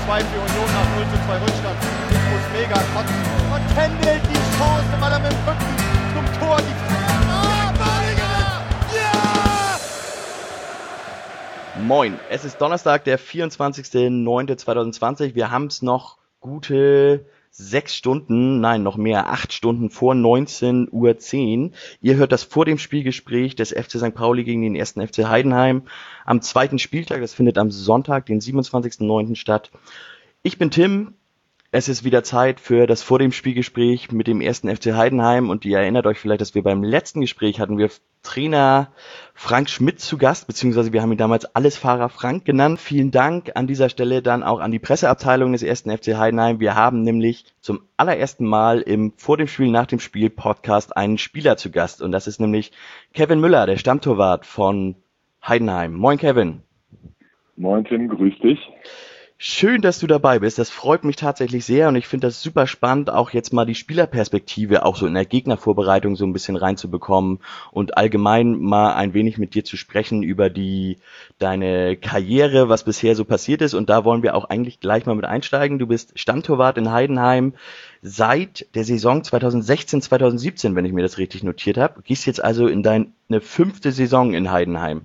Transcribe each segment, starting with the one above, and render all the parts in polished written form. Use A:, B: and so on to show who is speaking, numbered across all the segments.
A: 2 für Union nach 0:2 Rückstand. Ich muss mega kotzen. Und Kendall die Chance, weil er mit dem Rücken zum Tor die
B: Moin, es ist Donnerstag, der 24.09.2020. Wir haben es noch gute 6 Stunden, nein, noch mehr, 8 Stunden vor 19:10 Uhr. Ihr hört das vor dem Spielgespräch des FC St. Pauli gegen den 1. FC Heidenheim am zweiten Spieltag. Das findet am Sonntag, den 27.09. statt. Ich bin Tim. Es ist wieder Zeit für das vor dem Spielgespräch mit dem 1. FC Heidenheim und ihr erinnert euch vielleicht, dass wir beim letzten Gespräch hatten wir Trainer Frank Schmidt zu Gast, beziehungsweise wir haben ihn damals Allesfahrer Frank genannt. Vielen Dank an dieser Stelle dann auch an die Presseabteilung des 1. FC Heidenheim. Wir haben nämlich zum allerersten Mal im Vor dem Spiel, nach dem Spiel Podcast einen Spieler zu Gast und das ist nämlich Kevin Müller, der Stammtorwart von Heidenheim. Moin Kevin.
C: Moin Tim, grüß dich.
B: Schön, dass du dabei bist. Das freut mich tatsächlich sehr und ich finde das super spannend, auch jetzt mal die Spielerperspektive auch so in der Gegnervorbereitung so ein bisschen reinzubekommen und allgemein mal ein wenig mit dir zu sprechen über deine Karriere, was bisher so passiert ist und da wollen wir auch eigentlich gleich mal mit einsteigen. Du bist Stammtorwart in Heidenheim seit der Saison 2016/2017, wenn ich mir das richtig notiert habe. Gehst jetzt also in deine 5. Saison in Heidenheim.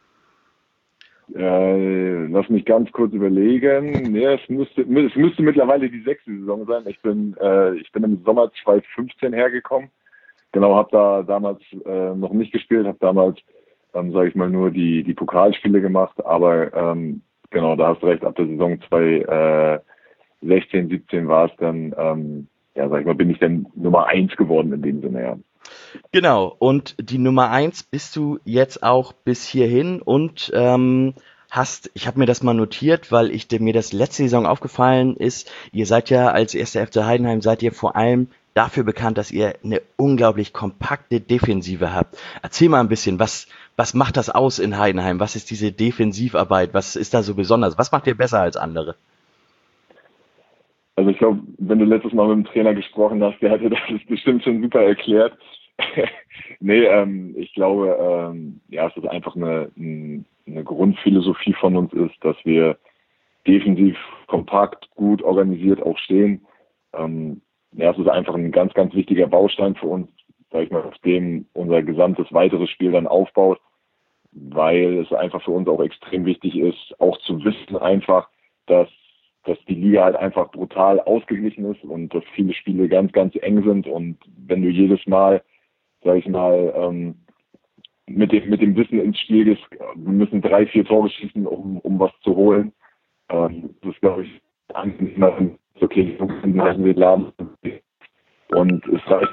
C: Lass mich ganz kurz überlegen. Nee, es müsste mittlerweile die 6. Saison sein. Ich bin im Sommer 2015 hergekommen. Genau, habe da damals noch nicht gespielt, habe damals, sage ich mal, nur die Pokalspiele gemacht. Aber genau, da hast du recht. Ab der Saison 2016, 17 war es dann, sag ich mal, bin ich dann Nummer 1 geworden in dem Sinne, ja.
B: Genau, und die Nummer 1 bist du jetzt auch bis hierhin und ich habe mir das mal notiert, weil mir das letzte Saison aufgefallen ist, ihr seid ja als 1. FC Heidenheim, seid ihr vor allem dafür bekannt, dass ihr eine unglaublich kompakte Defensive habt. Erzähl mal ein bisschen, was macht das aus in Heidenheim? Was ist diese Defensivarbeit? Was ist da so besonders? Was macht ihr besser als andere?
C: Also ich glaube, wenn du letztes Mal mit dem Trainer gesprochen hast, der hatte das bestimmt schon super erklärt. Nee, ich glaube, es ist einfach eine Grundphilosophie von uns ist, dass wir defensiv kompakt, gut organisiert auch stehen. Es ist einfach ein ganz, ganz wichtiger Baustein für uns, sag ich mal, auf dem unser gesamtes weiteres Spiel dann aufbaut, weil es einfach für uns auch extrem wichtig ist, auch zu wissen einfach, dass die Liga halt einfach brutal ausgeglichen ist und dass viele Spiele ganz, ganz eng sind und wenn du jedes Mal, sag ich mal, mit dem Wissen ins Spiel gehst, wir müssen 3, 4 Tore schießen, um was zu holen. Das ist, glaube ich, angenehmer, okay, wir laden und es reicht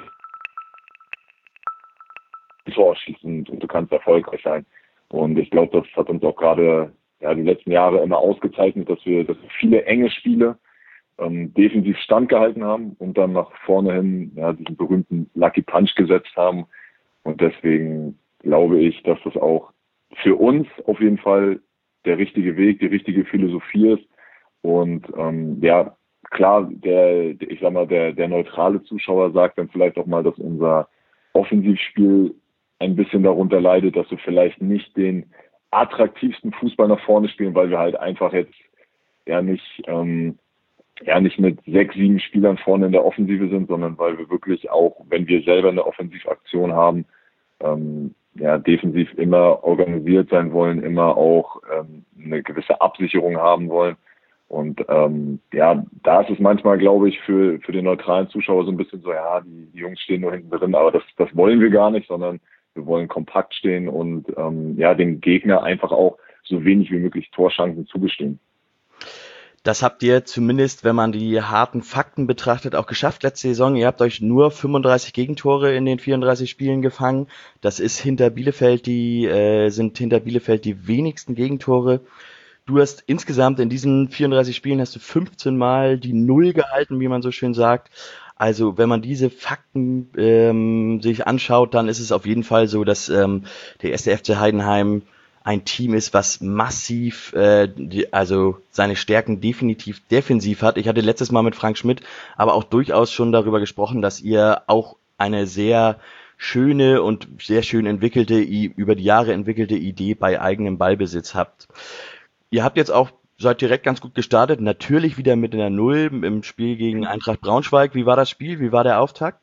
C: Tor schießen und du kannst erfolgreich sein. Und ich glaube, das hat uns auch gerade die letzten Jahre immer ausgezeichnet, dass wir viele enge Spiele defensiv standgehalten haben und dann nach vorne hin diesen berühmten Lucky Punch gesetzt haben. Und deswegen glaube ich, dass das auch für uns auf jeden Fall der richtige Weg, die richtige Philosophie ist. Und klar, der neutrale Zuschauer sagt dann vielleicht auch mal, dass unser Offensivspiel ein bisschen darunter leidet, dass wir vielleicht nicht den attraktivsten Fußball nach vorne spielen, weil wir halt einfach jetzt nicht mit 6, 7 Spielern vorne in der Offensive sind, sondern weil wir wirklich auch, wenn wir selber eine Offensivaktion haben, defensiv immer organisiert sein wollen, immer auch eine gewisse Absicherung haben wollen. Und da ist es manchmal, glaube ich, für den neutralen Zuschauer so ein bisschen so, die Jungs stehen nur hinten drin, aber das wollen wir gar nicht, sondern wir wollen kompakt stehen und dem Gegner einfach auch so wenig wie möglich Torchancen zugestehen.
B: Das habt ihr zumindest, wenn man die harten Fakten betrachtet, auch geschafft letzte Saison. Ihr habt euch nur 35 Gegentore in den 34 Spielen gefangen. Das ist hinter Bielefeld die wenigsten Gegentore. Du hast insgesamt in diesen 34 Spielen hast du 15 Mal die Null gehalten, wie man so schön sagt. Also wenn man diese Fakten sich anschaut, dann ist es auf jeden Fall so, dass der 1. FC Heidenheim ein Team ist, was massiv seine Stärken definitiv defensiv hat. Ich hatte letztes Mal mit Frank Schmidt aber auch durchaus schon darüber gesprochen, dass ihr auch eine sehr schöne und sehr schön entwickelte, über die Jahre entwickelte Idee bei eigenem Ballbesitz habt. Ihr habt jetzt auch seid direkt ganz gut gestartet, natürlich wieder mit einer Null im Spiel gegen Eintracht Braunschweig. Wie war das Spiel? Wie war der Auftakt?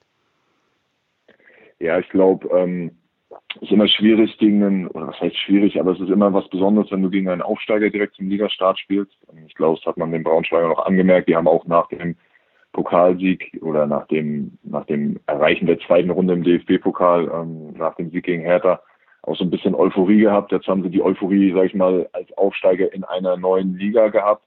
C: Ja, ich glaube, ist immer schwierig oder was heißt schwierig, aber es ist immer was Besonderes, wenn du gegen einen Aufsteiger direkt zum Ligastart spielst. Ich glaube, das hat man den Braunschweigern noch angemerkt. Die haben auch nach dem Pokalsieg oder nach dem Erreichen der zweiten Runde im DFB-Pokal, nach dem Sieg gegen Hertha, auch so ein bisschen Euphorie gehabt. Jetzt haben sie die Euphorie, sag ich mal, als Aufsteiger in einer neuen Liga gehabt.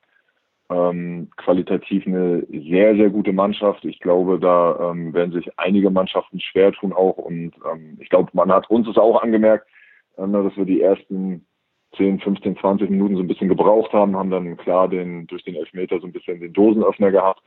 C: Qualitativ eine sehr, sehr gute Mannschaft. Ich glaube, da werden sich einige Mannschaften schwer tun auch. Und ich glaube, man hat uns es auch angemerkt, dass wir die ersten 10, 15, 20 Minuten so ein bisschen gebraucht haben dann klar durch den Elfmeter so ein bisschen den Dosenöffner gehabt.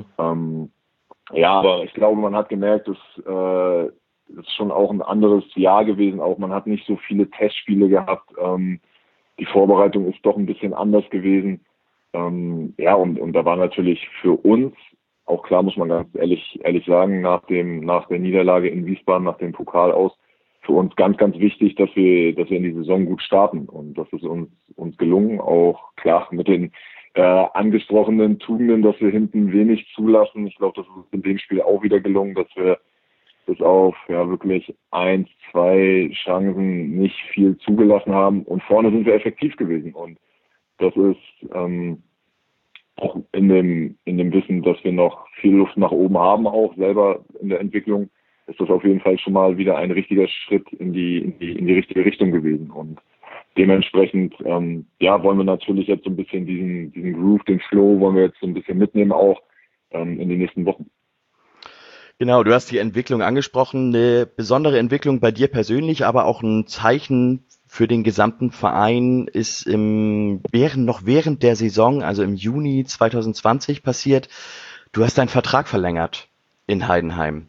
C: Ja, aber ich glaube, man hat gemerkt, das ist schon auch ein anderes Jahr gewesen. Auch man hat nicht so viele Testspiele gehabt. Die Vorbereitung ist doch ein bisschen anders gewesen. Ja, und da war natürlich für uns, auch klar muss man ganz ehrlich sagen, nach der Niederlage in Wiesbaden, nach dem Pokal aus, für uns ganz, ganz wichtig, dass wir in die Saison gut starten. Und das ist uns gelungen, auch klar mit den angesprochenen Tugenden, dass wir hinten wenig zulassen. Ich glaube, das ist uns in dem Spiel auch wieder gelungen, dass wir bis auf wirklich 1, 2 Chancen nicht viel zugelassen haben. Und vorne sind wir effektiv gewesen. Und das ist auch in dem Wissen, dass wir noch viel Luft nach oben haben, auch selber in der Entwicklung, ist das auf jeden Fall schon mal wieder ein richtiger Schritt in die richtige Richtung gewesen. Und dementsprechend, wollen wir natürlich jetzt so ein bisschen diesen Groove, den Flow, wollen wir jetzt so ein bisschen mitnehmen auch in den nächsten Wochen.
B: Genau, du hast die Entwicklung angesprochen, eine besondere Entwicklung bei dir persönlich, aber auch ein Zeichen für den gesamten Verein ist während der Saison, also im Juni 2020 passiert. Du hast deinen Vertrag verlängert in Heidenheim.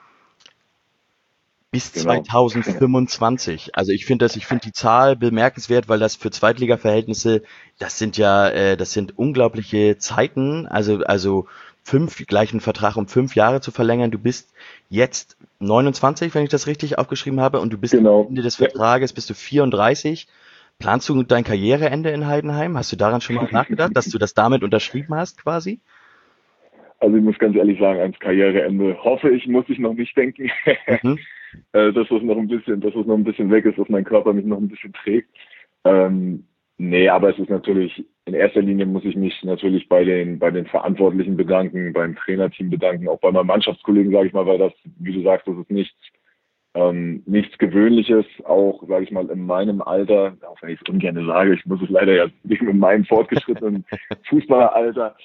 B: Bis 2025. Also ich finde die Zahl bemerkenswert, weil das für Zweitliga-Verhältnisse, das sind unglaubliche Zeiten. Also gleich einen Vertrag um 5 Jahre zu verlängern. Du bist jetzt 29, wenn ich das richtig aufgeschrieben habe, und du bist am Ende des Vertrages, bist du 34. Planst du dein Karriereende in Heidenheim? Hast du daran schon mal nachgedacht, dass du das damit unterschrieben hast, quasi?
C: Also ich muss ganz ehrlich sagen, ans Karriereende muss ich noch nicht denken, dass das noch ein bisschen weg ist, dass mein Körper mich noch ein bisschen trägt. Nee, aber es ist natürlich, in erster Linie muss ich mich natürlich bei den Verantwortlichen bedanken, beim Trainerteam bedanken, auch bei meinen Mannschaftskollegen, sage ich mal, weil das, wie du sagst, das ist nichts Gewöhnliches, auch, sage ich mal, in meinem Alter, auch wenn ich es ungern sage, ich muss es leider ja nicht in meinem fortgeschrittenen Fußballeralter,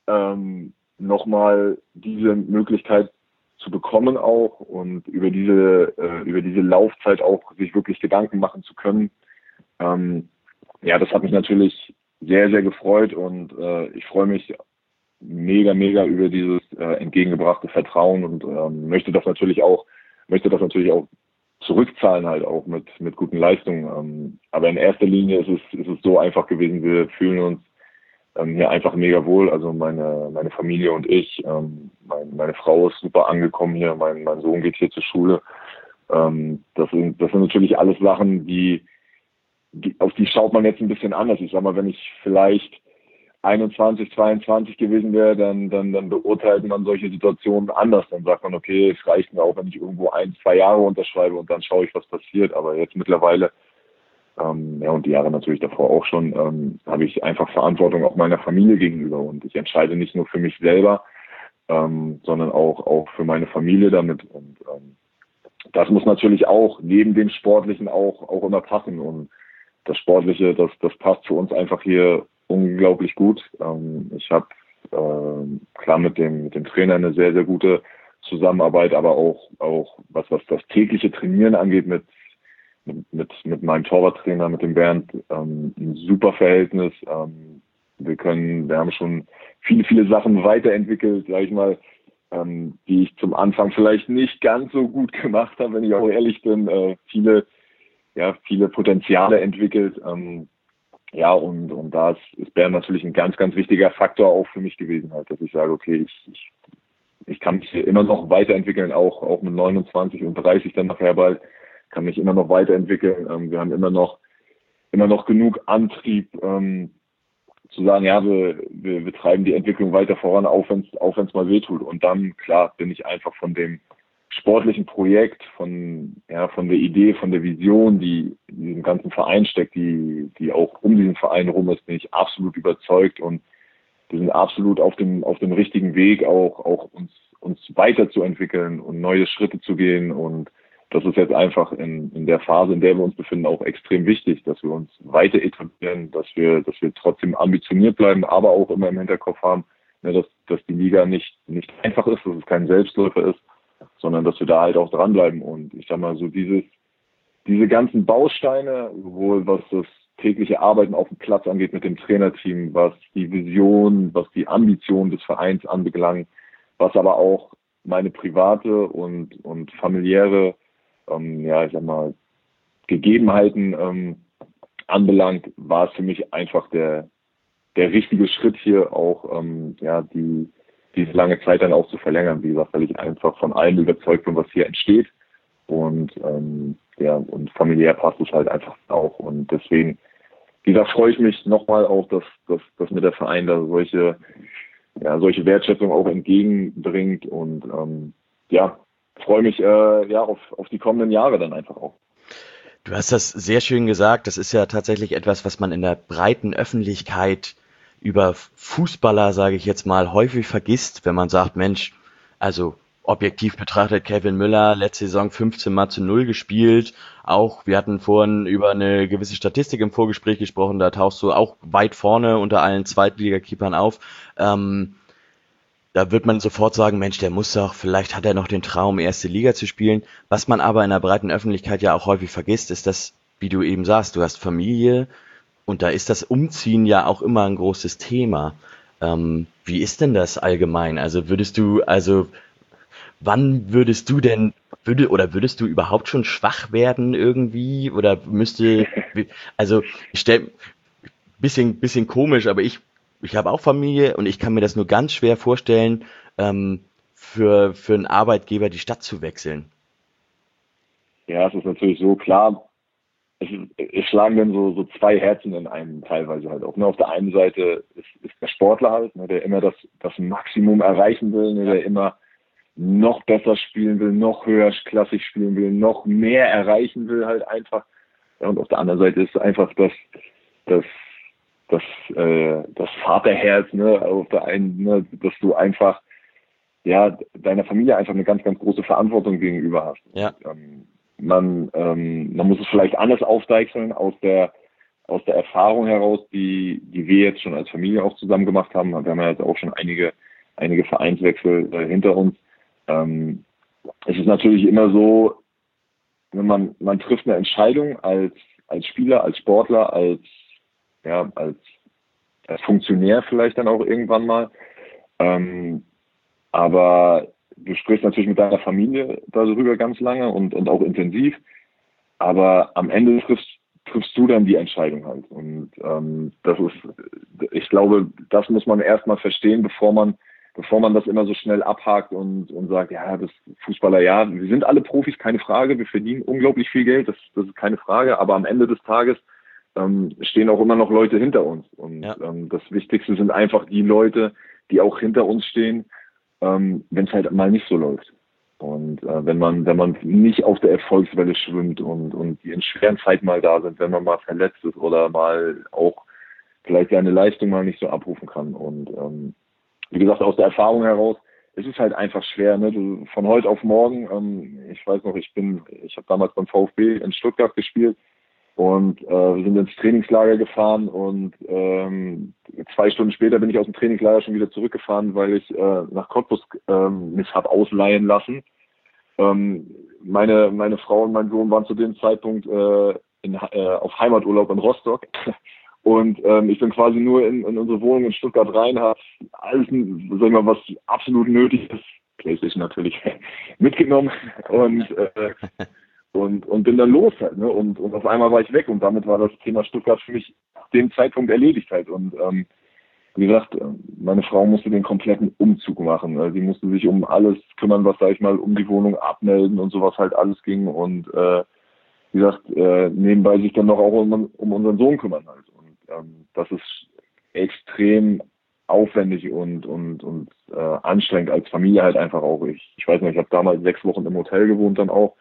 C: nochmal diese Möglichkeit zu bekommen auch und über diese Laufzeit auch sich wirklich Gedanken machen zu können. Das hat mich natürlich sehr, sehr gefreut und ich freue mich mega, mega über dieses entgegengebrachte Vertrauen und möchte das natürlich auch zurückzahlen halt auch mit guten Leistungen. Aber in erster Linie ist es so einfach gewesen, wir fühlen uns hier einfach mega wohl, also meine Familie und ich. Meine Frau ist super angekommen hier, mein Sohn geht hier zur Schule. Das sind natürlich alles Sachen, auf die schaut man jetzt ein bisschen anders. Ich sag mal, wenn ich vielleicht 21, 22 gewesen wäre, dann beurteilt man solche Situationen anders. Dann sagt man, okay, es reicht mir auch, wenn ich irgendwo 1, 2 Jahre unterschreibe und dann schaue ich, was passiert. Aber jetzt mittlerweile, und die Jahre natürlich davor auch schon, habe ich einfach Verantwortung auch meiner Familie gegenüber. Und ich entscheide nicht nur für mich selber, sondern auch für meine Familie damit. Und das muss natürlich auch neben dem Sportlichen auch immer passen. Und das Sportliche, das passt für uns einfach hier unglaublich gut. Ich habe klar mit dem Trainer eine sehr, sehr gute Zusammenarbeit, aber auch was das tägliche Trainieren angeht mit meinem Torwarttrainer, mit dem Bernd, ein super Verhältnis. Wir haben schon viele, viele Sachen weiterentwickelt, sag ich mal, die ich zum Anfang vielleicht nicht ganz so gut gemacht habe, wenn ich auch ehrlich bin. Viele Potenziale entwickelt. Und da ist Bernd natürlich ein ganz, ganz wichtiger Faktor auch für mich gewesen, halt, dass ich sage, okay, ich kann mich hier immer noch weiterentwickeln, auch mit 29 und 30 dann nachher bald, kann mich immer noch weiterentwickeln. Wir haben immer noch genug Antrieb zu sagen, ja, wir treiben die Entwicklung weiter voran, auch wenn's mal wehtut. Und dann, klar, bin ich einfach von dem sportlichen Projekt, von der Idee, von der Vision, die in diesem ganzen Verein steckt, die auch um diesen Verein rum ist, bin ich absolut überzeugt, und wir sind absolut auf dem richtigen Weg, auch uns weiterzuentwickeln und neue Schritte zu gehen. Und das ist jetzt einfach in der Phase, in der wir uns befinden, auch extrem wichtig, dass wir uns weiter etablieren, dass wir trotzdem ambitioniert bleiben, aber auch immer im Hinterkopf haben, dass die Liga nicht einfach ist, dass es kein Selbstläufer ist, sondern dass wir da halt auch dranbleiben. Und ich sag mal so, diese ganzen Bausteine, sowohl was das tägliche Arbeiten auf dem Platz angeht mit dem Trainerteam, was die Vision, was die Ambition des Vereins anbelangt, was aber auch meine private und familiäre, ich sag mal, Gegebenheiten anbelangt, war es für mich einfach der richtige Schritt hier auch, diese lange Zeit dann auch zu verlängern, wie gesagt, weil ich einfach von allem überzeugt bin, was hier entsteht, und und familiär passt es halt einfach auch, und deswegen, wie gesagt, freue ich mich nochmal auch, dass mir der Verein da solche Wertschätzung auch entgegenbringt, und freue mich auf die kommenden Jahre dann einfach auch.
B: Du hast das sehr schön gesagt. Das ist ja tatsächlich etwas, was man in der breiten Öffentlichkeit über Fußballer, sage ich jetzt mal, häufig vergisst, wenn man sagt, Mensch, also objektiv betrachtet, Kevin Müller, letzte Saison 15-0 gespielt. Auch, wir hatten vorhin über eine gewisse Statistik im Vorgespräch gesprochen, da tauchst du auch weit vorne unter allen Zweitligakeepern auf. Da wird man sofort sagen, Mensch, vielleicht hat er noch den Traum, erste Liga zu spielen. Was man aber in der breiten Öffentlichkeit ja auch häufig vergisst, ist das, wie du eben sagst, du hast Familie, und da ist das Umziehen ja auch immer ein großes Thema. Wie ist denn das allgemein? Also wann würdest du überhaupt schon schwach werden irgendwie? Oder bisschen komisch, aber ich habe auch Familie, und ich kann mir das nur ganz schwer vorstellen, für einen Arbeitgeber die Stadt zu wechseln.
C: Ja, es ist natürlich so, klar, es schlagen dann so zwei Herzen in einem teilweise halt auch. Ne? Auf der einen Seite ist der Sportler halt, ne, der immer das Maximum erreichen will, ne, der immer noch besser spielen will, noch höherklassig spielen will, noch mehr erreichen will halt einfach. Ja, und auf der anderen Seite ist einfach das Vaterherz, ne, auf der einen, ne, dass du einfach deiner Familie einfach eine ganz, ganz große Verantwortung gegenüber hast.
B: Ja.
C: Man muss es vielleicht anders aufdeichseln aus der Erfahrung heraus, die wir jetzt schon als Familie auch zusammen gemacht haben. Wir haben ja jetzt auch schon einige Vereinswechsel hinter uns. Es ist natürlich immer so, wenn man trifft eine Entscheidung als Spieler, als Sportler, als Funktionär vielleicht dann auch irgendwann mal. Aber du sprichst natürlich mit deiner Familie darüber ganz lange und auch intensiv. Aber am Ende triffst du dann die Entscheidung halt. Und ich glaube, das muss man erstmal verstehen, bevor man das immer so schnell abhakt und sagt, ja, das Fußballer, ja, wir sind alle Profis, keine Frage, wir verdienen unglaublich viel Geld, das ist keine Frage, aber am Ende des Tages stehen auch immer noch Leute hinter uns. Und das Wichtigste sind einfach die Leute, die auch hinter uns stehen, wenn es halt mal nicht so läuft. Und wenn man nicht auf der Erfolgswelle schwimmt und die in schweren Zeiten mal da sind, wenn man mal verletzt ist oder mal auch vielleicht seine Leistung mal nicht so abrufen kann. Und wie gesagt, aus der Erfahrung heraus, es ist halt einfach schwer, ne? Von heute auf morgen, ich weiß noch, ich habe damals beim VfB in Stuttgart gespielt, und wir sind ins Trainingslager gefahren, und 2 Stunden später bin ich aus dem Trainingslager schon wieder zurückgefahren, weil ich nach Cottbus mich habe ausleihen lassen. Meine Frau und mein Sohn waren zu dem Zeitpunkt auf Heimaturlaub in Rostock. Und ich bin quasi nur in unsere Wohnung in Stuttgart rein, habe alles, sag ich mal, was absolut nötig ist, PlayStation natürlich, mitgenommen und bin dann los halt, ne? Und auf einmal war ich weg, und damit war das Thema Stuttgart für mich ab dem Zeitpunkt erledigt halt. Und wie gesagt, meine Frau musste den kompletten Umzug machen. Sie musste sich um alles kümmern, was, sag ich mal, um die Wohnung abmelden und sowas halt alles ging. Und wie gesagt, nebenbei sich dann noch auch um unseren Sohn kümmern halt. Und das ist extrem aufwendig und anstrengend als Familie halt einfach auch. Ich weiß nicht, ich habe damals 6 Wochen im Hotel gewohnt dann auch.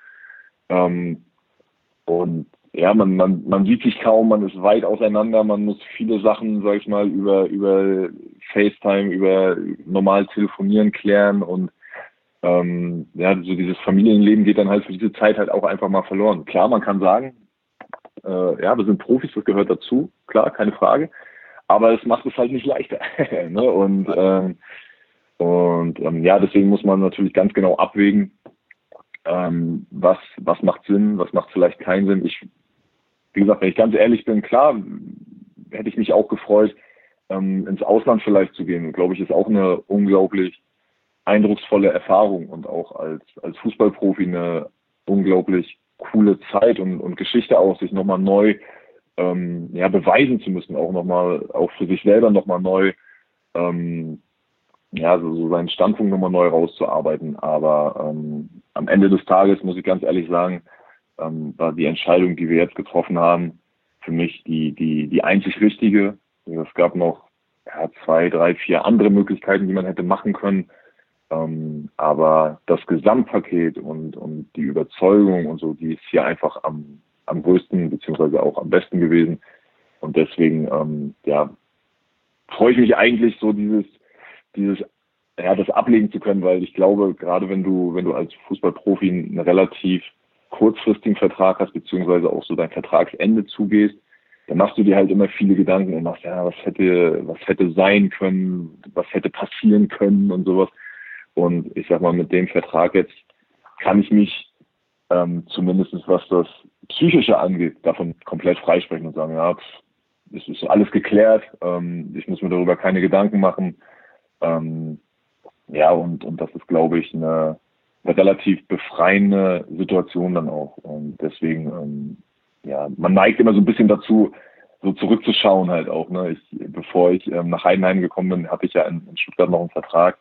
C: Und ja, man sieht sich kaum, man ist weit auseinander, man muss viele Sachen, sag ich mal, über FaceTime, über normal telefonieren klären und ja, so dieses Familienleben geht dann halt für diese Zeit halt auch einfach mal verloren. Klar, man kann sagen, ja, wir sind Profis, das gehört dazu, klar, keine Frage, aber es macht es halt nicht leichter. Ne? Und ja, deswegen muss man natürlich ganz genau abwägen, was macht Sinn, was macht vielleicht keinen Sinn. Wie gesagt, wenn ich ganz ehrlich bin, klar, hätte ich mich auch gefreut, ins Ausland vielleicht zu gehen. Glaube ich, ist auch eine unglaublich eindrucksvolle Erfahrung und auch als Fußballprofi eine unglaublich coole Zeit und Geschichte auch, sich nochmal neu ja, beweisen zu müssen, auch für sich selber nochmal neu, ja, so seinen Standpunkt nochmal neu rauszuarbeiten. Aber am Ende des Tages, muss ich ganz ehrlich sagen, war die Entscheidung, die wir jetzt getroffen haben, für mich die einzig richtige. Es gab noch 2, 3, 4 andere Möglichkeiten, die man hätte machen können. Aber das Gesamtpaket und die Überzeugung und so, die ist hier einfach am größten beziehungsweise auch am besten gewesen. Und deswegen ja, freue ich mich eigentlich so das ablegen zu können, weil ich glaube, gerade wenn du als Fußballprofi einen relativ kurzfristigen Vertrag hast, beziehungsweise auch so dein Vertragsende zugehst, dann machst du dir halt immer viele Gedanken und machst, ja, was hätte sein können, was hätte passieren können und sowas. Und ich sag mal, mit dem Vertrag jetzt kann ich mich zumindest was das Psychische angeht, davon komplett freisprechen und sagen, ja, es ist alles geklärt, ich muss mir darüber keine Gedanken machen. Ja, und das ist, glaube ich, eine relativ befreiende Situation dann auch. Und deswegen, ja, man neigt immer so ein bisschen dazu, so zurückzuschauen halt auch. Ne? Bevor ich nach Heidenheim gekommen bin, hatte ich ja in Stuttgart noch einen Vertrag.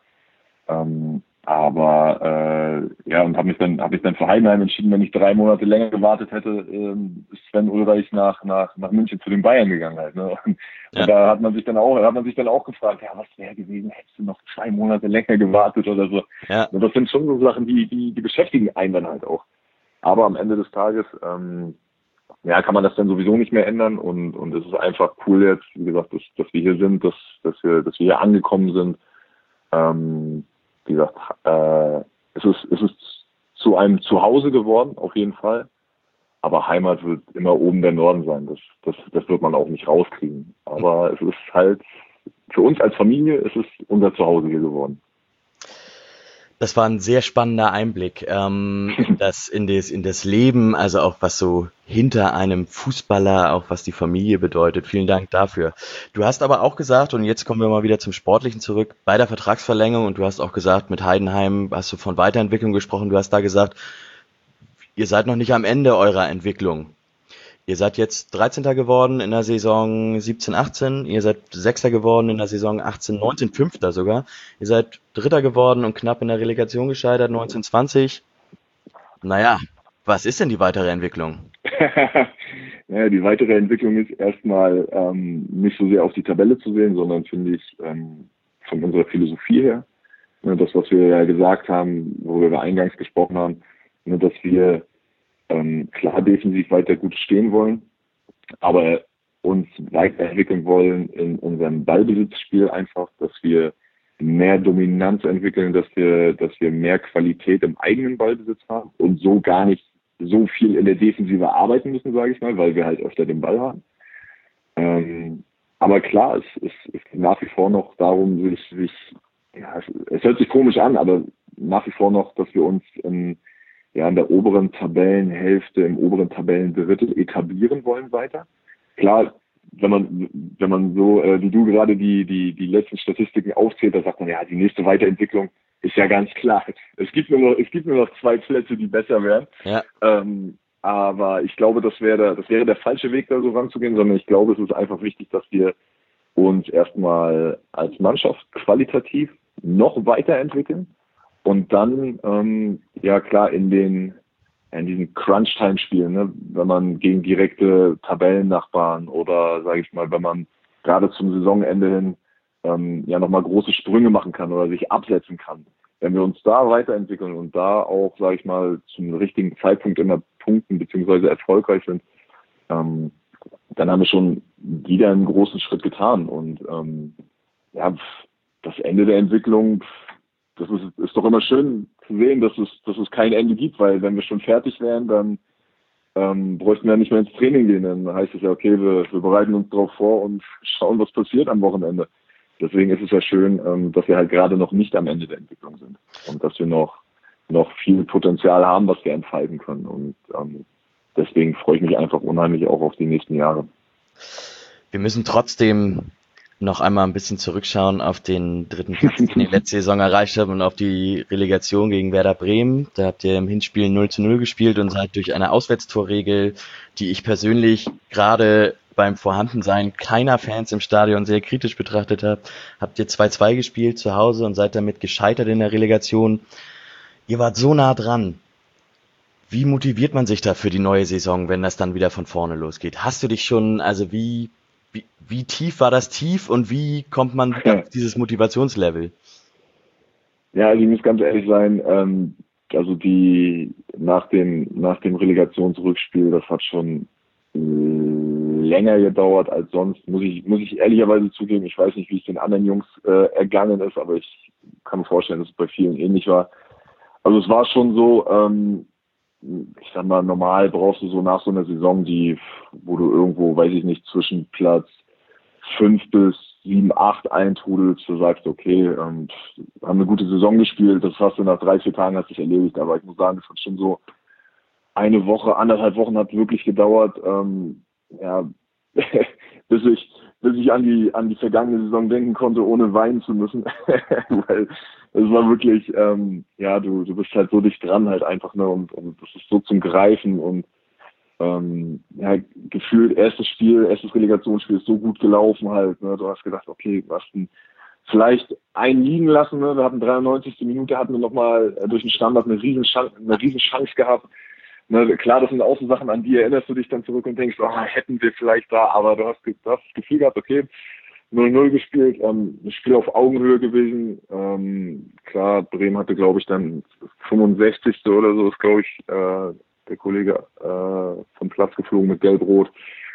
C: Aber ja, und habe mich dann für Heidenheim entschieden. Wenn ich 3 Monate länger gewartet hätte, ist Sven Ulreich nach München zu den Bayern gegangen halt. Ne? Und da hat man sich dann auch gefragt, ja, was wäre gewesen, hättest du noch 2 Monate länger gewartet oder so. Ja. Und das sind schon so Sachen, die beschäftigen einen dann halt auch. Aber am Ende des Tages ja, kann man das dann sowieso nicht mehr ändern und es ist einfach cool jetzt, wie gesagt, dass wir hier sind, dass wir hier angekommen sind. Wie gesagt, es ist zu einem Zuhause geworden, auf jeden Fall. Aber Heimat wird immer oben der Norden sein. Das wird man auch nicht rauskriegen. Aber es ist halt, für uns als Familie, es ist unser Zuhause hier geworden.
B: Das war ein sehr spannender Einblick in das Leben, also auch was so hinter einem Fußballer, auch was die Familie bedeutet. Vielen Dank dafür. Du hast aber auch gesagt, und jetzt kommen wir mal wieder zum Sportlichen zurück, bei der Vertragsverlängerung, und du hast auch gesagt, mit Heidenheim hast du von Weiterentwicklung gesprochen, du hast da gesagt, ihr seid noch nicht am Ende eurer Entwicklung. Ihr seid jetzt 13. geworden in der Saison 17/18, ihr seid 6. geworden in der Saison 18/19, 5. sogar. Ihr seid 3. geworden und knapp in der Relegation gescheitert, 19/20. Naja, was ist denn die weitere Entwicklung?
C: Naja, die weitere Entwicklung ist erstmal nicht so sehr auf die Tabelle zu sehen, sondern finde ich von unserer Philosophie her, das, was wir ja gesagt haben, worüber wir eingangs gesprochen haben, dass wir klar defensiv weiter gut stehen wollen, aber uns weiterentwickeln wollen in unserem Ballbesitzspiel einfach, dass wir mehr Dominanz entwickeln, dass wir mehr Qualität im eigenen Ballbesitz haben und so gar nicht so viel in der Defensive arbeiten müssen, sage ich mal, weil wir halt öfter den Ball haben. Aber klar, es geht nach wie vor noch darum, es hört sich komisch an, aber nach wie vor noch, dass wir uns in der oberen Tabellenhälfte, im oberen Tabellendrittel etablieren wollen weiter. Klar, wenn man so wie du gerade die letzten Statistiken aufzählt, da sagt man, ja, die nächste Weiterentwicklung ist ja ganz klar. Es gibt nur noch 2 Plätze, die besser wären. Ja. Aber ich glaube, das wäre der falsche Weg, da so ranzugehen, sondern ich glaube, es ist einfach wichtig, dass wir uns erstmal als Mannschaft qualitativ noch weiterentwickeln. Und dann, ja klar, in diesen Crunch-Time-Spielen, ne, wenn man gegen direkte Tabellennachbarn oder, sage ich mal, wenn man gerade zum Saisonende hin ja nochmal große Sprünge machen kann oder sich absetzen kann. Wenn wir uns da weiterentwickeln und da auch, sage ich mal, zum richtigen Zeitpunkt immer punkten beziehungsweise erfolgreich sind, dann haben wir schon wieder einen großen Schritt getan. Und ja, das Ende der Entwicklung, das ist doch immer schön zu sehen, dass es kein Ende gibt, weil wenn wir schon fertig wären, dann bräuchten wir nicht mehr ins Training gehen. Dann heißt es ja, okay, wir bereiten uns darauf vor und schauen, was passiert am Wochenende. Deswegen ist es ja schön, dass wir halt gerade noch nicht am Ende der Entwicklung sind und dass wir noch viel Potenzial haben, was wir entfalten können. Und deswegen freue ich mich einfach unheimlich auch auf die nächsten Jahre.
B: Wir müssen trotzdem noch einmal ein bisschen zurückschauen auf den 3. Platz, den ihr letzte Saison erreicht habt und auf die Relegation gegen Werder Bremen. Da habt ihr im Hinspiel 0:0 gespielt und seid durch eine Auswärtstorregel, die ich persönlich gerade beim Vorhandensein keiner Fans im Stadion sehr kritisch betrachtet habe, habt ihr 2:2 gespielt zu Hause und seid damit gescheitert in der Relegation. Ihr wart so nah dran. Wie motiviert man sich da für die neue Saison, wenn das dann wieder von vorne losgeht? Hast du dich schon, also wie tief war das Tief und wie kommt man auf dieses Motivationslevel?
C: Ja, also ich muss ganz ehrlich sein, also nach dem Relegationsrückspiel, das hat schon länger gedauert als sonst, muss ich ehrlicherweise zugeben. Ich weiß nicht, wie es den anderen Jungs ergangen ist, aber ich kann mir vorstellen, dass es bei vielen ähnlich war. Also es war schon so, ich sag mal, normal brauchst du so nach so einer Saison, wo du irgendwo, weiß ich nicht, zwischen Platz 5 bis 7, 8 eintrudelst, du sagst, okay, haben eine gute Saison gespielt, das hast du nach 3-4 Tagen hat sich erledigt, aber ich muss sagen, es hat schon so eine Woche, 1,5 Wochen hat wirklich gedauert, ja, bis ich an die vergangene Saison denken konnte, ohne weinen zu müssen, weil es war wirklich, ja, du bist halt so dicht dran halt einfach, ne, und das ist so zum Greifen und ja, gefühlt erstes Relegationsspiel ist so gut gelaufen halt, ne, du hast gedacht, okay, du hast vielleicht einen liegen lassen, ne, wir hatten 93. Minute, hatten wir nochmal durch den Standard eine riesen Chance gehabt. Ne, klar, das sind auch so Sachen, an die erinnerst du dich dann zurück und denkst, hätten wir vielleicht da, aber du hast das Gefühl gehabt, okay, 0:0 gespielt, das Spiel auf Augenhöhe gewesen. Klar, Bremen hatte, glaube ich, dann 65. oder so, ist, glaube ich, der Kollege vom Platz geflogen mit Gelb-Rot.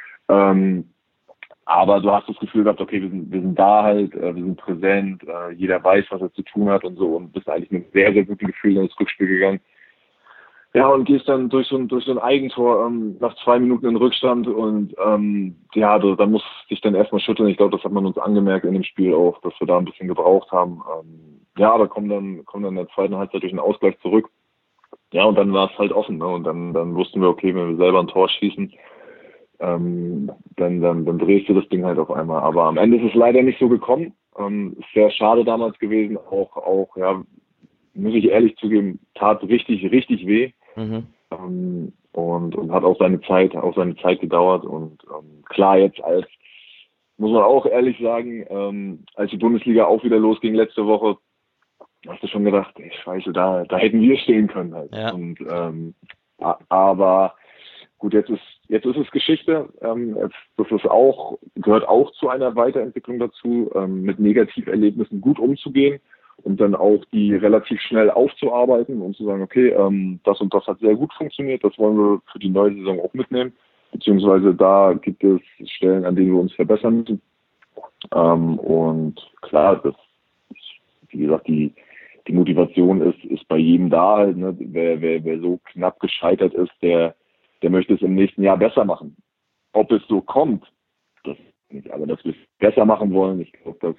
C: Aber du hast das Gefühl gehabt, okay, wir sind da halt, wir sind präsent, jeder weiß, was er zu tun hat und so und bist eigentlich mit einem sehr, sehr guten Gefühl ins Rückspiel gegangen. Ja, und gehst dann durch so ein Eigentor nach 2 Minuten in Rückstand und ja, da musst du dich dann erstmal schütteln. Ich glaube, das hat man uns angemerkt in dem Spiel auch, dass wir da ein bisschen gebraucht haben. Ja, aber kommen dann in der zweiten Halbzeit durch einen Ausgleich zurück. Ja, und dann war es halt offen, ne? Und dann wussten wir, okay, wenn wir selber ein Tor schießen, dann drehst du das Ding halt auf einmal. Aber am Ende ist es leider nicht so gekommen. Ist sehr schade damals gewesen, auch ja, muss ich ehrlich zugeben, tat richtig, richtig weh. Mhm. Und hat auch seine Zeit gedauert. Und klar, jetzt muss man auch ehrlich sagen, als die Bundesliga auch wieder losging letzte Woche, hast du schon gedacht, ey, Scheiße, da hätten wir stehen können halt. Ja. Und aber gut, jetzt ist es Geschichte. Das ist gehört auch zu einer Weiterentwicklung dazu, mit Negativerlebnissen gut umzugehen. Und dann auch die relativ schnell aufzuarbeiten und zu sagen, okay, das und das hat sehr gut funktioniert, das wollen wir für die neue Saison auch mitnehmen, beziehungsweise da gibt es Stellen, an denen wir uns verbessern müssen. Und klar, wie gesagt, die Motivation ist bei jedem da halt, ne? Wer so knapp gescheitert ist, der möchte es im nächsten Jahr besser machen. Ob es so kommt, das nicht, aber dass wir es besser machen wollen, ich glaube,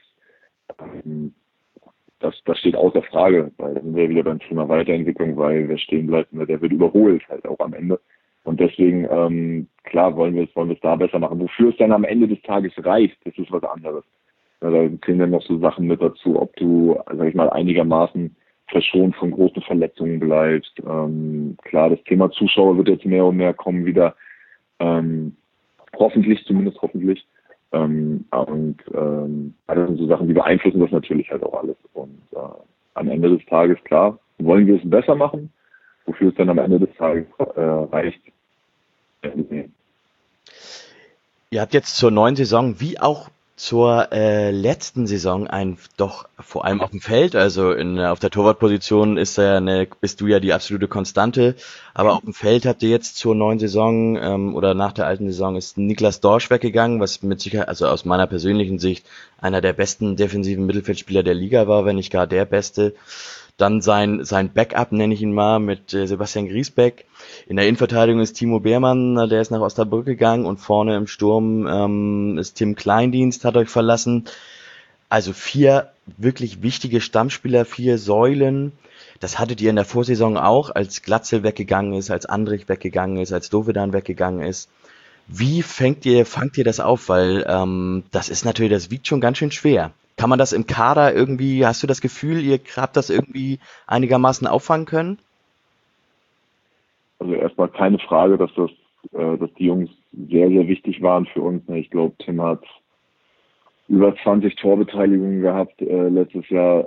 C: das steht außer Frage, weil dann sind wir wieder beim Thema Weiterentwicklung, weil wer stehen bleibt, der wird überholt halt auch am Ende. Und deswegen, klar, wollen wir es da besser machen. Wofür es dann am Ende des Tages reicht, das ist was anderes. Da zählen dann noch so Sachen mit dazu, ob du, sag ich mal, einigermaßen verschont von großen Verletzungen bleibst. Klar, das Thema Zuschauer wird jetzt mehr und mehr kommen wieder. Hoffentlich. Das sind so Sachen, die beeinflussen das natürlich halt auch alles. Und am Ende des Tages, klar, wollen wir es besser machen, wofür es dann am Ende des Tages reicht.
B: Ihr habt jetzt zur neuen Saison, wie auch zur letzten Saison doch vor allem auf dem Feld, also auf der Torwartposition bist du ja die absolute Konstante, aber auf dem Feld habt ihr jetzt zur neuen Saison oder nach der alten Saison ist Niklas Dorsch weggegangen, was mit Sicherheit, also aus meiner persönlichen Sicht, einer der besten defensiven Mittelfeldspieler der Liga war, wenn nicht gar der beste. Dann sein Backup, nenne ich ihn mal, mit Sebastian Griesbeck. In der Innenverteidigung ist Timo Beermann, der ist nach Osnabrück gegangen, und vorne im Sturm ist Tim Kleindienst, hat euch verlassen. Also 4 wirklich wichtige Stammspieler, 4 Säulen. Das hattet ihr in der Vorsaison auch, als Glatzel weggegangen ist, als Andrich weggegangen ist, als Dovedan weggegangen ist. Wie fangt ihr das auf? Weil das ist natürlich, das wiegt schon ganz schön schwer. Kann man das im Kader irgendwie, hast du das Gefühl, ihr habt das irgendwie einigermaßen auffangen können?
C: Also erstmal keine Frage, dass die Jungs sehr, sehr wichtig waren für uns. Ich glaube, Tim hat über 20 Torbeteiligungen gehabt letztes Jahr.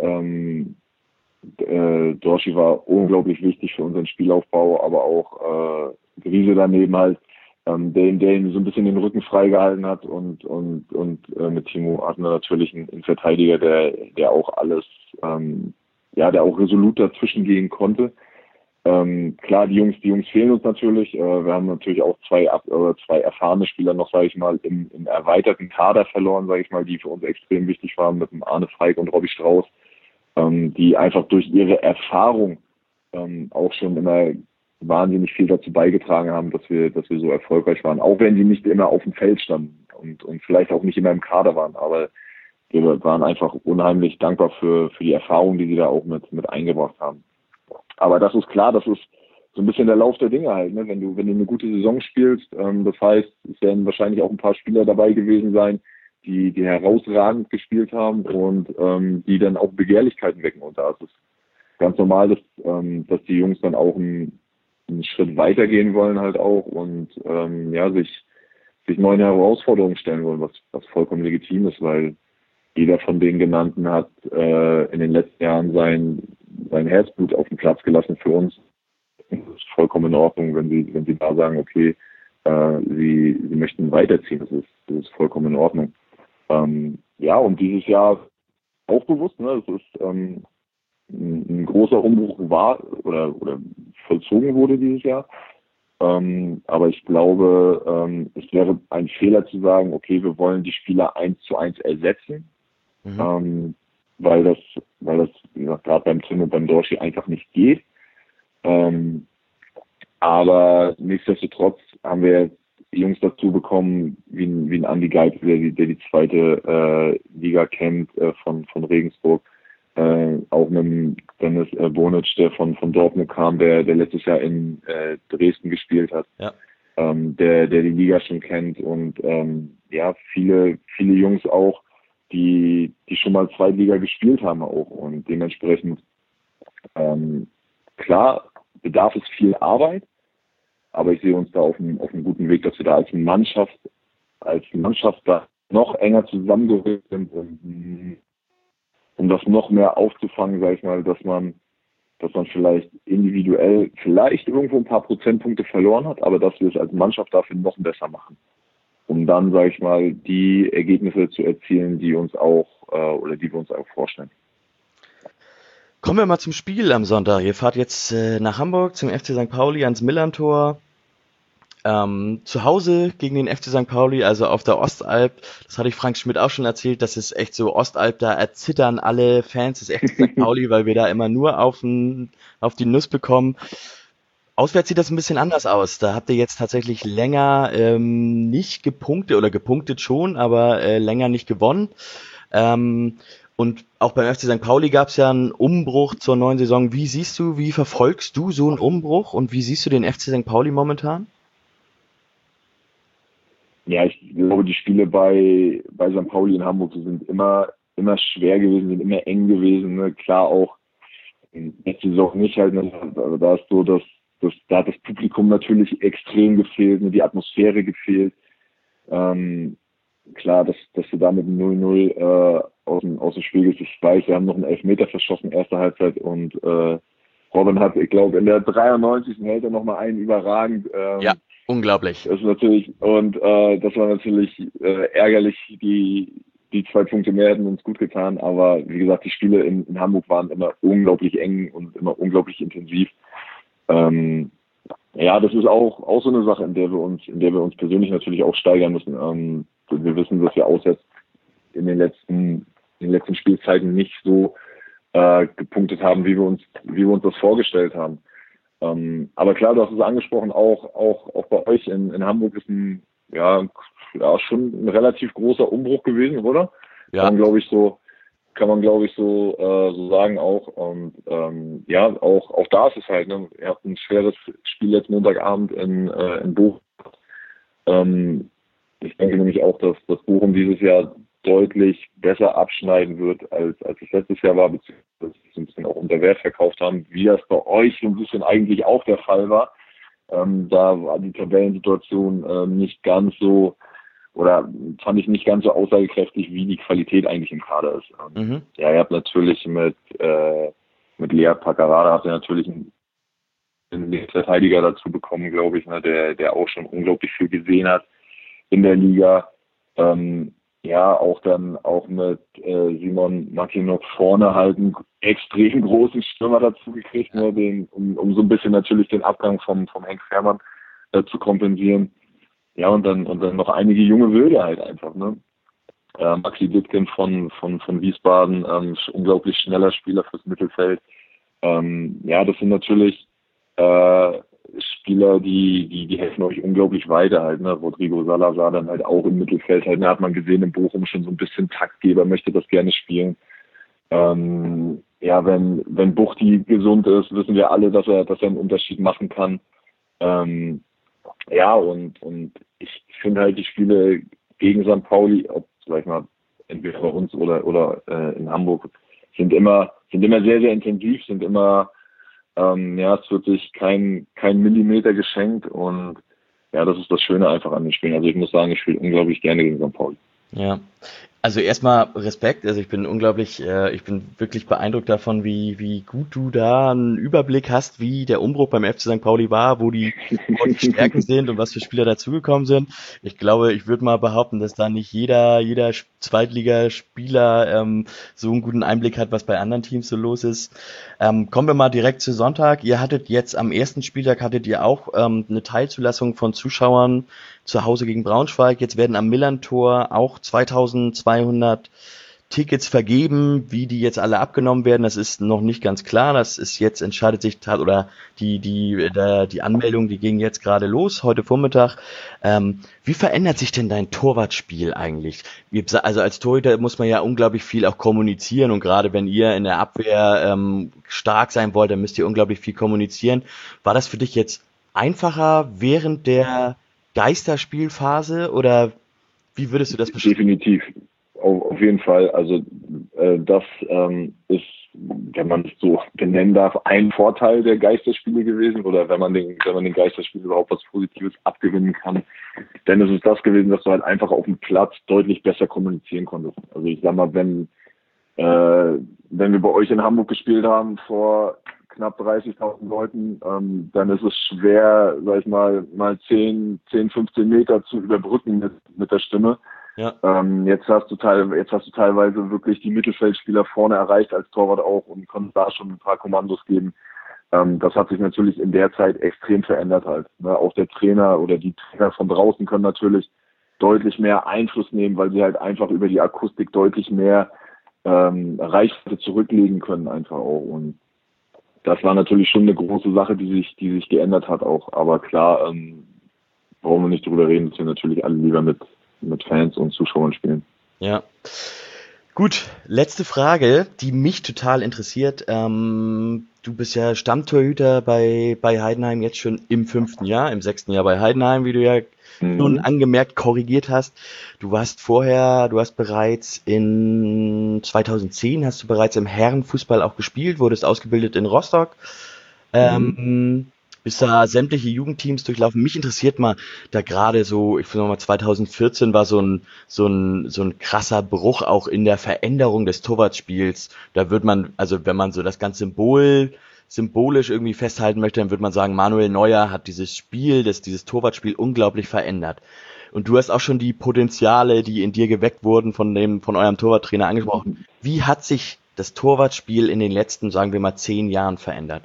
C: Dorschi war unglaublich wichtig für unseren Spielaufbau, aber auch Griese daneben halt, der ihm so ein bisschen den Rücken freigehalten hat, und mit Timo hatten wir natürlich einen Verteidiger, der auch alles, der auch resolut dazwischen gehen konnte. Klar, die Jungs fehlen uns natürlich. Wir haben natürlich auch zwei erfahrene Spieler noch, sage ich mal, im erweiterten Kader verloren, sage ich mal, die für uns extrem wichtig waren, mit dem Arne Feig und Robby Strauß, die einfach durch ihre Erfahrung auch schon immer wahnsinnig viel dazu beigetragen haben, dass wir so erfolgreich waren, auch wenn sie nicht immer auf dem Feld standen und vielleicht auch nicht immer im Kader waren, aber wir waren einfach unheimlich dankbar für die Erfahrung, die sie da auch mit eingebracht haben. Aber das ist klar, das ist so ein bisschen der Lauf der Dinge halt, ne? Wenn du eine gute Saison spielst, das heißt, es werden wahrscheinlich auch ein paar Spieler dabei gewesen sein, die herausragend gespielt haben und die dann auch Begehrlichkeiten wecken. Und da ist es ganz normal, dass die Jungs dann auch einen Schritt weitergehen wollen halt auch und sich neuen Herausforderungen stellen wollen, was vollkommen legitim ist, weil jeder von den Genannten hat in den letzten Jahren sein Herzblut auf den Platz gelassen für uns. Das ist vollkommen in Ordnung, wenn sie da sagen, okay, sie möchten weiterziehen. Das ist vollkommen in Ordnung. Und dieses Jahr auch bewusst, ne, das ist ein großer Umbruch war oder vollzogen wurde dieses Jahr. Aber ich glaube, es wäre ein Fehler zu sagen, okay, wir wollen die Spieler 1:1 ersetzen, weil das, wie gesagt, gerade beim Tim und beim Dorschi einfach nicht geht. Aber nichtsdestotrotz haben wir jetzt Jungs dazu bekommen, wie ein Andi Geib, der die zweite Liga kennt, von Regensburg. Auch mit dem Dennis Bonic, der von Dortmund kam, der letztes Jahr in Dresden gespielt hat, ja. Der die Liga schon kennt und viele Jungs auch, die schon mal Zweitliga gespielt haben auch und dementsprechend klar bedarf es viel Arbeit, aber ich sehe uns da auf einem guten Weg, dass wir da als Mannschaft da noch enger zusammengerückt sind, um das noch mehr aufzufangen, sage ich mal, dass man vielleicht individuell irgendwo ein paar Prozentpunkte verloren hat, aber dass wir es als Mannschaft dafür noch besser machen, um dann, sage ich mal, die Ergebnisse zu erzielen, die uns auch die wir uns auch vorstellen.
B: Kommen wir mal zum Spiel am Sonntag. Ihr fahrt jetzt nach Hamburg zum FC St. Pauli ans Millerntor. Zu Hause gegen den FC St. Pauli, also auf der Ostalb. Das hatte ich Frank Schmidt auch schon erzählt. Das ist echt so Ostalb, da erzittern alle Fans des FC St. Pauli, weil wir da immer nur auf die Nuss bekommen. Auswärts sieht das ein bisschen anders aus. Da habt ihr jetzt tatsächlich länger nicht gepunktet oder gepunktet schon, aber länger nicht gewonnen. Und auch beim FC St. Pauli gab es ja einen Umbruch zur neuen Saison. Wie verfolgst du so einen Umbruch und wie siehst du den FC St. Pauli momentan?
C: Ja, ich glaube, die Spiele bei St. Pauli in Hamburg sind immer schwer gewesen, sind immer eng gewesen. Ne? Klar auch letzte Saison nicht halt. Ne? Also da ist so, da hat das Publikum natürlich extrem gefehlt, ne? Die Atmosphäre gefehlt. Klar, dass du da mit 0-0 aus dem Spiel gehst. Ich weiß, wir haben noch einen Elfmeter verschossen, erste Halbzeit und Robin hat, ich glaube, in der 93. hält er nochmal einen überragend.
B: Unglaublich.
C: Das ist natürlich, und das war natürlich ärgerlich, die 2 Punkte mehr hätten uns gut getan, aber wie gesagt, die Spiele in Hamburg waren immer unglaublich eng und immer unglaublich intensiv. Ja, das ist auch so eine Sache, in der wir uns persönlich natürlich auch steigern müssen. Wir wissen, dass wir auswärts in den letzten Spielzeiten nicht so gepunktet haben, wie wir uns das vorgestellt haben. Aber klar, du hast es angesprochen, auch bei euch in Hamburg ist schon ein relativ großer Umbruch gewesen, oder?
B: Ja.
C: Kann man glaube ich so sagen auch. Und auch da ist es halt, ne? Ihr habt ein schweres Spiel jetzt Montagabend in Bochum. Ich denke nämlich auch, dass Bochum dieses Jahr deutlich besser abschneiden wird, als es letztes Jahr war, beziehungsweise sie ein bisschen auch unter Wert verkauft haben, wie das bei euch so ein bisschen eigentlich auch der Fall war. Da war die Tabellensituation nicht ganz so, oder fand ich nicht ganz so aussagekräftig, wie die Qualität eigentlich im Kader ist. Ja, ihr habt natürlich mit Lea Paccarada habt ihr natürlich einen Verteidiger dazu bekommen, glaube ich, ne, der auch schon unglaublich viel gesehen hat in der Liga. Auch mit Simon Mackinock vorne halt einen extrem großen Stürmer dazu gekriegt, ne, um so ein bisschen natürlich den Abgang vom Henk Fährmann zu kompensieren. Ja, und dann noch einige junge Wilde halt einfach, ne? Maxi Dittgen von Wiesbaden, unglaublich schneller Spieler fürs Mittelfeld. Das sind natürlich Spieler, die helfen euch unglaublich weiter halt, ne? Rodrigo Salazar dann halt auch im Mittelfeld halt, da hat man gesehen, in Bochum schon so ein bisschen Taktgeber, möchte das gerne spielen. Wenn Buchti gesund ist, wissen wir alle, dass er einen Unterschied machen kann. Und ich finde halt die Spiele gegen St. Pauli, sag ich mal, entweder bei uns oder in Hamburg, sind immer sehr, sehr intensiv, sind immer es wird sich kein Millimeter geschenkt und ja, das ist das Schöne einfach an den Spielen. Also ich muss sagen, ich spiele unglaublich gerne gegen St. Pauli.
B: Ja. Also erstmal Respekt, also ich bin wirklich beeindruckt davon, wie gut du da einen Überblick hast, wie der Umbruch beim FC St. Pauli war, wo die Stärken sind und was für Spieler dazugekommen sind. Ich glaube, ich würde mal behaupten, dass da nicht jeder Zweitligaspieler so einen guten Einblick hat, was bei anderen Teams so los ist. Kommen wir mal direkt zu Sonntag. Ihr hattet jetzt am ersten Spieltag auch eine Teilzulassung von Zuschauern zu Hause gegen Braunschweig. Jetzt werden am Millantor auch 2200 Tickets vergeben. Wie die jetzt alle abgenommen werden, das ist noch nicht ganz klar. Das ist jetzt, entscheidet sich, oder die Anmeldung, die ging jetzt gerade los, heute Vormittag. Wie verändert sich denn dein Torwartspiel eigentlich? Also als Torhüter muss man ja unglaublich viel auch kommunizieren und gerade wenn ihr in der Abwehr stark sein wollt, dann müsst ihr unglaublich viel kommunizieren. War das für dich jetzt einfacher während der Geisterspielphase oder wie würdest du das beschreiben?
C: Definitiv, auf jeden Fall. Also das ist, wenn man es so benennen darf, ein Vorteil der Geisterspiele gewesen oder wenn man den Geisterspielen überhaupt was Positives abgewinnen kann. Denn es ist das gewesen, dass du halt einfach auf dem Platz deutlich besser kommunizieren konntest. Also ich sag mal, wenn wir bei euch in Hamburg gespielt haben vor knapp 30.000 Leuten, dann ist es schwer, sag ich mal 10, 15 Meter zu überbrücken mit der Stimme.
B: Ja.
C: Jetzt hast du teilweise wirklich die Mittelfeldspieler vorne erreicht als Torwart auch und konntest da schon ein paar Kommandos geben. Das hat sich natürlich in der Zeit extrem verändert halt. Ne? Auch der Trainer oder die Trainer von draußen können natürlich deutlich mehr Einfluss nehmen, weil sie halt einfach über die Akustik deutlich mehr Reichweite zurücklegen können einfach auch. Und das war natürlich schon eine große Sache, die sich geändert hat auch. Aber klar, brauchen wir nicht drüber reden, dass wir natürlich alle lieber mit Fans und Zuschauern spielen.
B: Ja. Gut, letzte Frage, die mich total interessiert. Du bist ja Stammtorhüter bei Heidenheim jetzt schon im 5. Jahr, im 6. Jahr bei Heidenheim, wie du ja nun angemerkt korrigiert hast. Du hast bereits in 2010 hast du bereits im Herrenfußball auch gespielt, wurdest ausgebildet in Rostock. Bist da sämtliche Jugendteams durchlaufen. Mich interessiert mal, da gerade so, ich finde mal 2014 war so ein krasser Bruch auch in der Veränderung des Torwartspiels. Da wird man, also wenn man so das ganz symbolisch irgendwie festhalten möchte, dann würde man sagen, Manuel Neuer hat dieses Torwartspiel unglaublich verändert. Und du hast auch schon die Potenziale, die in dir geweckt wurden von eurem Torwarttrainer angesprochen. Wie hat sich das Torwartspiel in den letzten, sagen wir mal, 10 Jahren verändert?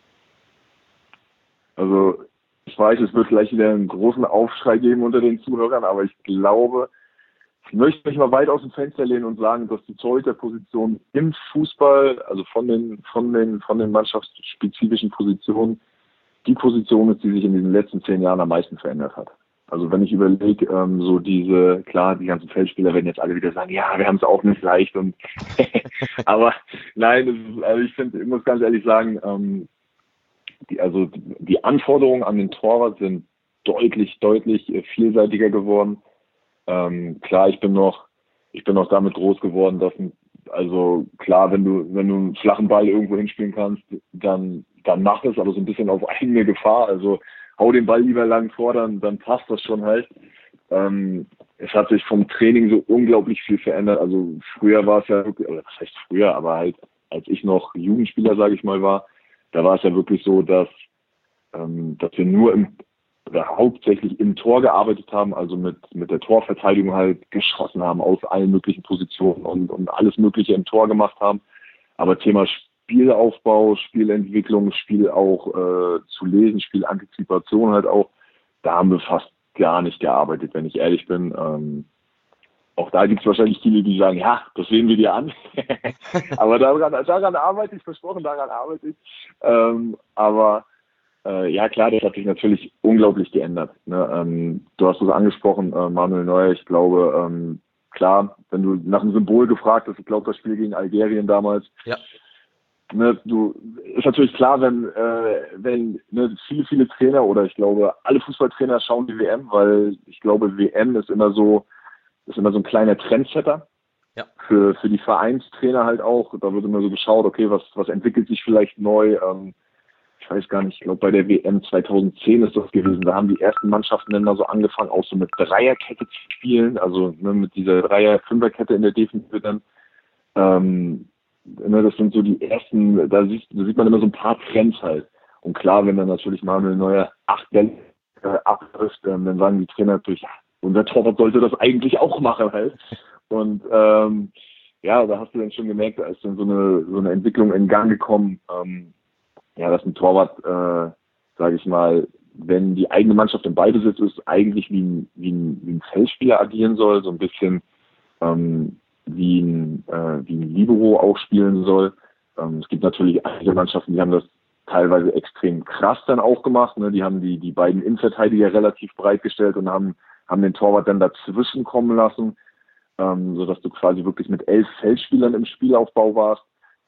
C: Also ich weiß, es wird gleich wieder einen großen Aufschrei geben unter den Zuhörern, aber ich glaube, ich möchte mich mal weit aus dem Fenster lehnen und sagen, dass die Torhüterposition im Fußball, also von den mannschaftsspezifischen Positionen, die Position ist, die sich in den letzten 10 Jahren am meisten verändert hat. Also wenn ich überlege, die ganzen Feldspieler werden jetzt alle wieder sagen, ja, wir haben es auch nicht leicht und aber nein, ich muss ganz ehrlich sagen, die Anforderungen an den Torwart sind deutlich vielseitiger geworden. Klar, ich bin noch damit groß geworden, dass wenn du einen flachen Ball irgendwo hinspielen kannst, dann mach es, aber so ein bisschen auf eigene Gefahr. Also hau den Ball lieber lang vor, dann passt das schon halt. Es hat sich vom Training so unglaublich viel verändert. Also früher war es ja wirklich, oder was heißt früher, aber halt als ich noch Jugendspieler, sage ich mal, war, da war es ja wirklich so, dass wir nur hauptsächlich im Tor gearbeitet haben, also mit der Torverteidigung halt geschossen haben aus allen möglichen Positionen und alles Mögliche im Tor gemacht haben. Aber Thema Spielaufbau, Spielentwicklung, Spiel auch zu lesen, Spielantizipation halt auch, da haben wir fast gar nicht gearbeitet, wenn ich ehrlich bin. Auch da gibt es wahrscheinlich viele, die sagen, ja, das sehen wir dir an. Aber daran arbeite ich, versprochen, daran arbeite ich. Ja klar, das hat sich natürlich unglaublich geändert. Ne? Du hast es angesprochen, Manuel Neuer, ich glaube, klar, wenn du nach einem Symbol gefragt hast, ich glaube das Spiel gegen Algerien damals,
B: ja.
C: Ne, ist natürlich klar, wenn viele Trainer oder ich glaube alle Fußballtrainer schauen die WM, weil ich glaube WM ist immer so ein kleiner Trendsetter. Ja. Für die Vereinstrainer halt auch. Da wird immer so geschaut, okay, was entwickelt sich vielleicht neu. Ich weiß gar nicht, ich glaube bei der WM 2010 ist das gewesen. Da haben die ersten Mannschaften dann mal so angefangen, auch so mit Dreierkette zu spielen, also mit dieser Dreier-Fünferkette in der Defensive dann. Das sind so die ersten, da sieht man immer so ein paar Trends halt. Und klar, wenn dann natürlich Manuel Neuer 8 Bälle abtrifft, dann sagen die Trainer natürlich, ja, unser Torwart sollte das eigentlich auch machen halt. Und da hast du dann schon gemerkt, da ist dann so eine Entwicklung in Gang gekommen, dass ein Torwart, sage ich mal, wenn die eigene Mannschaft im Ballbesitz ist, eigentlich wie ein Feldspieler agieren soll, so ein bisschen wie ein Libero auch spielen soll. Es gibt natürlich einige Mannschaften, die haben das teilweise extrem krass dann auch gemacht. Ne? Die haben die beiden Innenverteidiger relativ breit gestellt und haben den Torwart dann dazwischen kommen lassen, sodass du quasi wirklich mit 11 Feldspielern im Spielaufbau warst.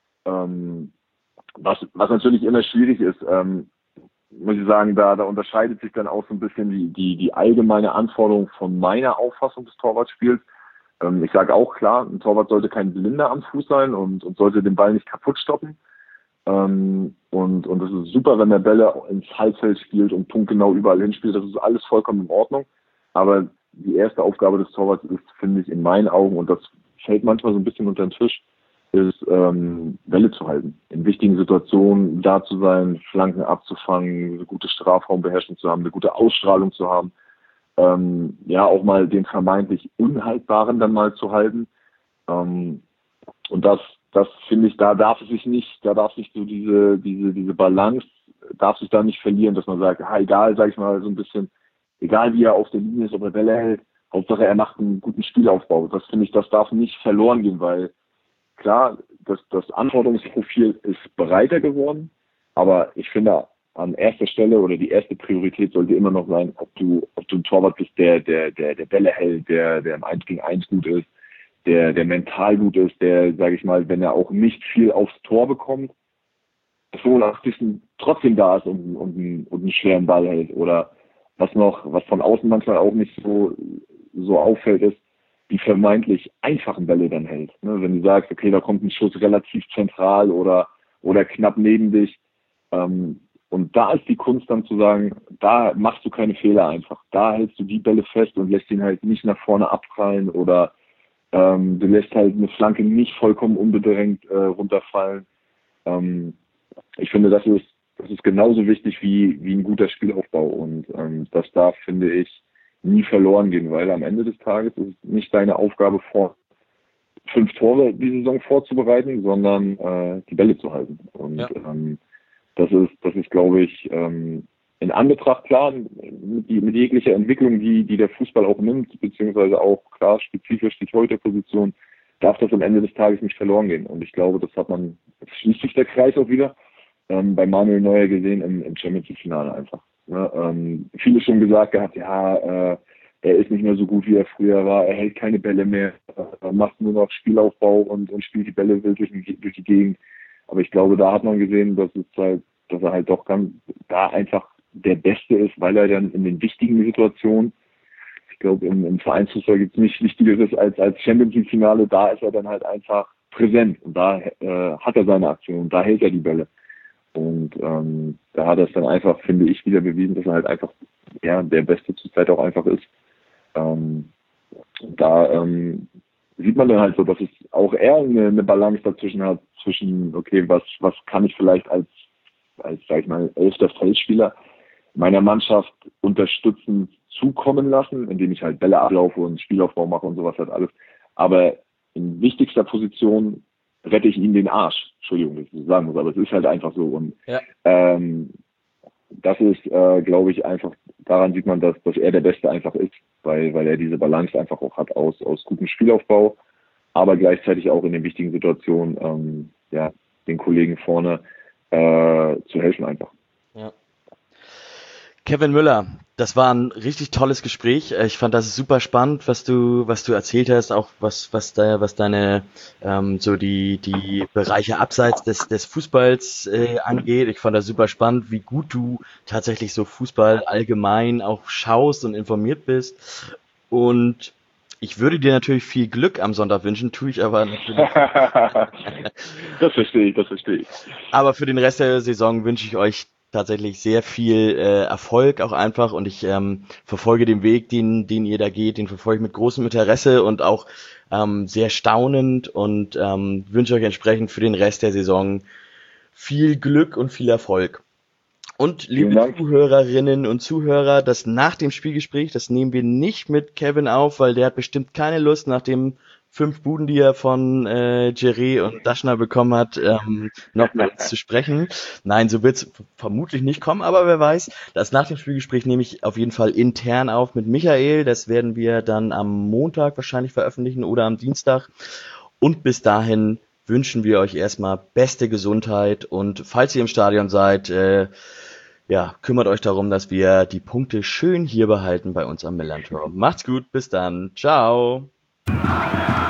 C: Was natürlich immer schwierig ist, muss ich sagen, da unterscheidet sich dann auch so ein bisschen die allgemeine Anforderung von meiner Auffassung des Torwartspiels. Ich sage auch klar, ein Torwart sollte kein Blinder am Fuß sein und sollte den Ball nicht kaputt stoppen. Und es ist super, wenn der Bälle ins Halbfeld spielt und punktgenau überall hinspielt. Das ist alles vollkommen in Ordnung. Aber die erste Aufgabe des Torwarts ist, finde ich, in meinen Augen, und das fällt manchmal so ein bisschen unter den Tisch, ist, Bälle zu halten. In wichtigen Situationen da zu sein, Flanken abzufangen, eine gute Strafraumbeherrschung zu haben, eine gute Ausstrahlung zu haben. Auch mal den vermeintlich Unhaltbaren dann mal zu halten. Und das finde ich, da darf sich so diese Balance, darf sich da nicht verlieren, dass man sagt, egal, sag ich mal, so ein bisschen, egal wie er auf der Linie ist, ob er Bälle hält, Hauptsache er macht einen guten Spielaufbau. Das finde ich, das darf nicht verloren gehen, weil klar, das Anforderungsprofil ist breiter geworden, aber ich finde, an erster Stelle oder die erste Priorität sollte immer noch sein, ob du ein Torwart bist, der Bälle hält, der im 1 gegen 1 gut ist, der mental gut ist, der, sage ich mal, wenn er auch nicht viel aufs Tor bekommt, 85. trotzdem da ist und einen schweren Ball hält. Oder was von außen manchmal auch nicht so auffällt, ist, die vermeintlich einfachen Bälle dann hält. Ne? Wenn du sagst, okay, da kommt ein Schuss relativ zentral oder knapp neben dich, und da ist die Kunst dann zu sagen, da machst du keine Fehler einfach. Da hältst du die Bälle fest und lässt ihn halt nicht nach vorne abprallen oder du lässt halt eine Flanke nicht vollkommen unbedrängt runterfallen. Ich finde, das ist genauso wichtig wie ein guter Spielaufbau und das darf, finde ich, nie verloren gehen, weil am Ende des Tages ist es nicht deine Aufgabe, 5 Tore die Saison vorzubereiten, sondern die Bälle zu halten. Und das ist, glaube ich, in Anbetracht, klar, mit jeglicher Entwicklung, die der Fußball auch nimmt, beziehungsweise auch klar spezifisch die Torhüterposition, darf das am Ende des Tages nicht verloren gehen. Und ich glaube, das schließt sich der Kreis auch wieder, bei Manuel Neuer gesehen im Champions League Finale einfach. Ne? Viele schon gesagt gehabt, er ist nicht mehr so gut, wie er früher war, er hält keine Bälle mehr, macht nur noch Spielaufbau und spielt die Bälle wild durch die Gegend. Aber ich glaube, da hat man gesehen, dass er halt doch da einfach der Beste ist, weil er dann in den wichtigen Situationen, ich glaube, im Vereinsfußball gibt es nichts Wichtigeres als Champions League Finale, da ist er dann halt einfach präsent und da hat er seine Aktion, da hält er die Bälle. Und da hat er es dann einfach, finde ich, wieder bewiesen, dass er halt einfach der Beste zurzeit auch einfach ist. Da sieht man dann halt so, dass es auch eher eine Balance dazwischen hat, okay, was kann ich vielleicht als sag ich mal, 11. Feldspieler meiner Mannschaft unterstützend zukommen lassen, indem ich halt Bälle ablaufe und Spielaufbau mache und sowas halt alles. Aber in wichtigster Position rette ich ihm den Arsch. Entschuldigung, dass ich das sagen muss, aber es ist halt einfach so. Und das ist, glaube ich, einfach, daran sieht man, dass er der Beste einfach ist, weil er diese Balance einfach auch hat aus gutem Spielaufbau, aber gleichzeitig auch in den wichtigen Situationen den Kollegen vorne zu helfen einfach.
B: Ja. Kevin Müller, das war ein richtig tolles Gespräch. Ich fand das super spannend, was du erzählt hast, auch was deine so die Bereiche abseits des Fußballs angeht. Ich fand das super spannend, wie gut du tatsächlich so Fußball allgemein auch schaust und informiert bist. Und ich würde dir natürlich viel Glück am Sonntag wünschen, tue ich aber natürlich.
C: Das verstehe ich.
B: Aber für den Rest der Saison wünsche ich euch tatsächlich sehr viel Erfolg auch einfach und ich verfolge den Weg, den ihr da geht, den verfolge ich mit großem Interesse und auch sehr staunend und wünsche euch entsprechend für den Rest der Saison viel Glück und viel Erfolg. Und liebe Zuhörerinnen und Zuhörer, das nach dem Spielgespräch, das nehmen wir nicht mit Kevin auf, weil der hat bestimmt keine Lust, nach dem 5 Buden, die er von Jerry und Daschner bekommen hat, nochmals zu sprechen. Nein, so wird's vermutlich nicht kommen, aber wer weiß. Das nach dem Spielgespräch nehme ich auf jeden Fall intern auf mit Michael. Das werden wir dann am Montag wahrscheinlich veröffentlichen oder am Dienstag. Und bis dahin wünschen wir euch erstmal beste Gesundheit und falls ihr im Stadion seid, kümmert euch darum, dass wir die Punkte schön hier behalten bei uns am Millantor. Macht's gut, bis dann. Ciao.